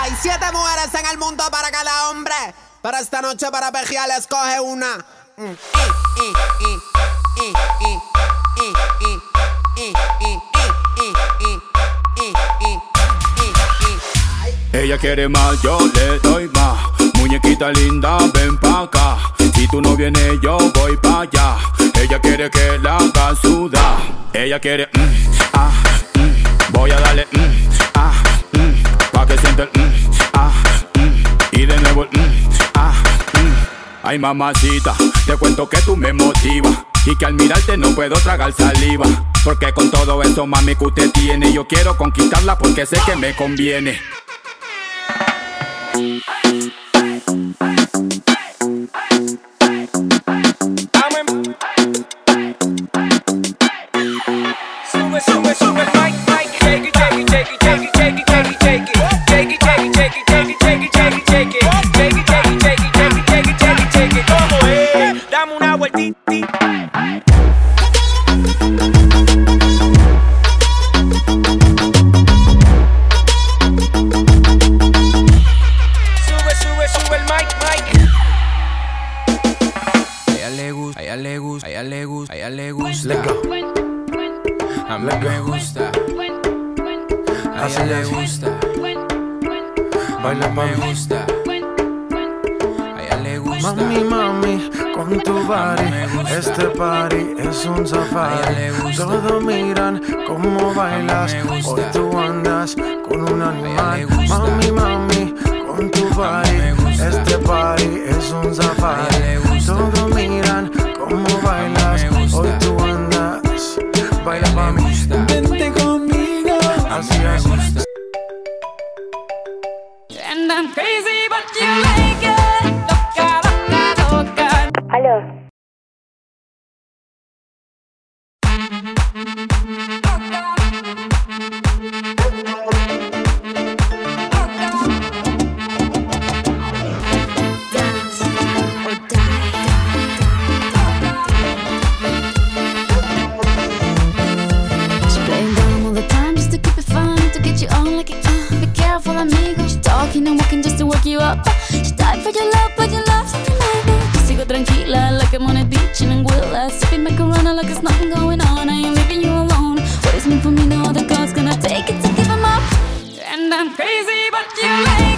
Hay 7 mujeres en el mundo para cada hombre, pero esta noche para pejear escoge una. Ella quiere más, yo le doy más. Muñequita linda, ven pa' acá. Si tú no vienes, yo voy pa' allá. Ella quiere que la haga sudar. Ella quiere voy a darle pa' que sienta el y de nuevo el Ay mamacita, te cuento que tú me motivas y que al mirarte no puedo tragar saliva. Porque con todo eso mami que usted tiene, yo quiero conquistarla porque sé que me conviene. Sube, sube, sube el mic, mic. Take it, take it, take it, take it, take it, take it, take it. Take it, take it, take it, take it, take it, take it, take it. Take it, take it, take it, take it, take it, take it, take it. ¿Cómo es? Dame una vueltita. Sube, sube, sube el mic, mic. A ella le gusta, a ella le gusta, a ella le gusta, a ella le gusta. Let go. A mí me gusta. A ella le gusta. Baila, Me mami. gusta. A ella le gusta. Mami, mami, con tu body, me gusta. este party es un A ella safari. le gusta. Todos miran cómo bailas, me gusta. hoy tú andas con un le animal. gusta. Mami, mami, con tu body, me gusta. este party es un A ella safari. le gusta. Todos miran cómo bailas, me gusta. hoy tú andas. Baila, mami, Vente conmigo. así Me es. gusta. And I'm crazy, but you like it. Loca, loca, loca. Aló. Dance or die. She playing dumb all the time just to keep it fun, to get you on like it. Be careful, amigo. She talking and walking just to work you up. She died for your love, but your love's something like me. Sigo tranquila like I'm on a beach in Anguilla, sipping my Corona like there's nothing going on. I ain't leaving you alone. What is meant for me, no other God's gonna take it, so give 'em up. And I'm crazy, but you like